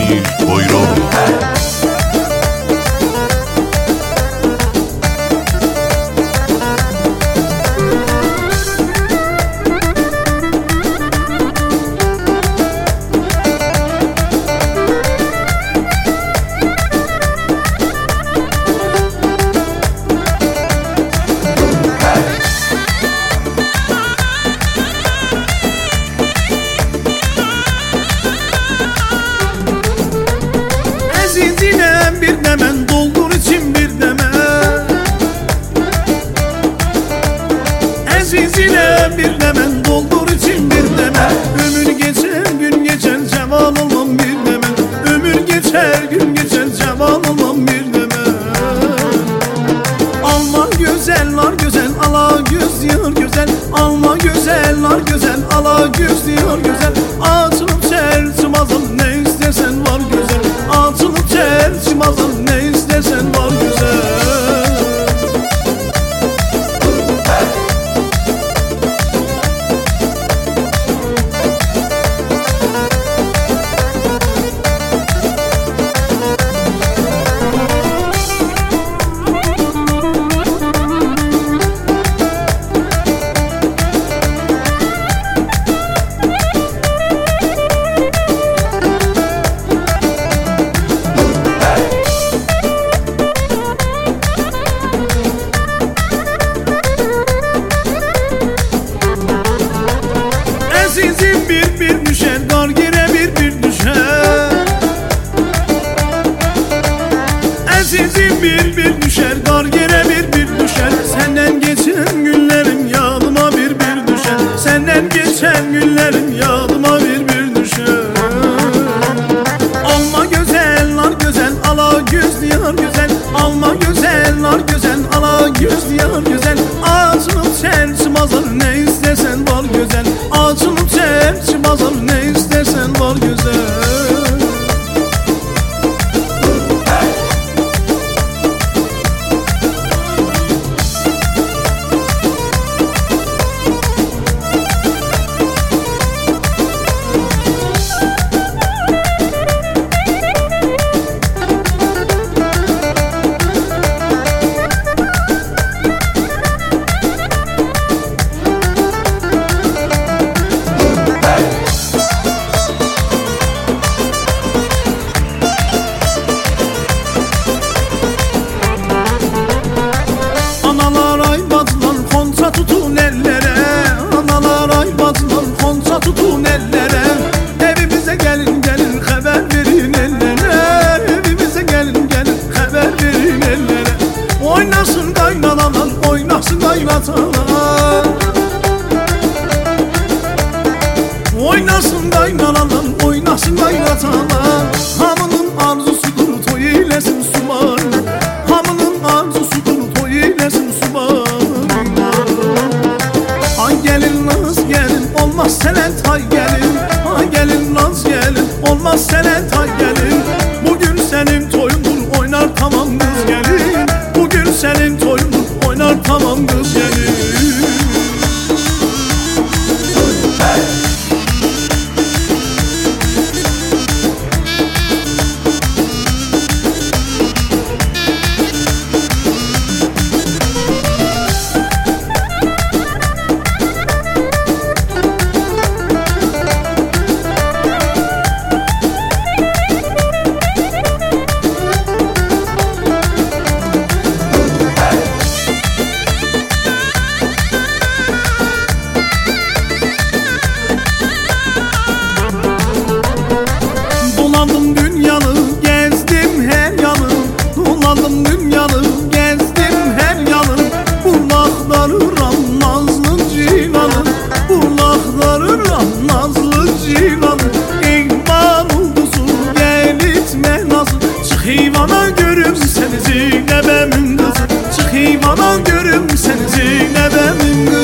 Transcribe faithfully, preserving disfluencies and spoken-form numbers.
Emir Boyro. Azizine bir demen doldur için bir demen, Azizine bir demen doldur için bir demen. Ömür geçer gün geçer ceval olmam bir demen, Ömür geçer gün geçer ceval olmam bir demen. Alma güzeller güzel ala göz diyor güzel, Alma güzeller güzel ala göz diyor güzel. Açılıp çerçim azam ne istersen var güzel, Açılıp çerçim azam ne istersen var güzel. Azizim bir bir düşer, dar gire bir bir düşer. Azizim bir bir düşer, dar gire bir bir düşer. Senden geçen günlerim yadıma bir bir düşer, Senden geçen günlerim yadıma bir bir düşer. Alma güzeller güzel, ala göz diyor güzel, Alma güzeller güzel, ala göz diyor güzel. Açılıp çerçim azar ne istersen var güzel, Açılıp çerçim azar ne istersen var güzel. Analar ay bacılar konça tutun ellere, Analar ay bacılar konça tutun ellere. Evimize gelin gelin haber verin ellere, Evimize gelin gelin haber verin ellere. Oynasın kaynanalar, oynasın kaynatalar, Oynasın kaynanalar, oynasın kaynatalar. Hamının arzusudur toy eylesin suman, Hamının arzusudur toy eylesin suman. Ay gelin naz gelin, olmaz senet ay gelin, Ay gelin naz gelin, olmaz senet ay gelin. Bugün senin toyundur oynar tamam kız gelin, Bugün senin toyundur oynar tamam kız gelin. Dolandım dünyanı, gezdim her yanı, Dolandım dünyanı, gezdim her yanı. Burlakları ram nazlı cilanı, Burlakları ram nazlı cilanı. İkbal uldusu gelitme nazlı, Çık heyvana görüm seni Zeynebemin kızı, Çık heyvana görüm seni Zeynebemin kızı.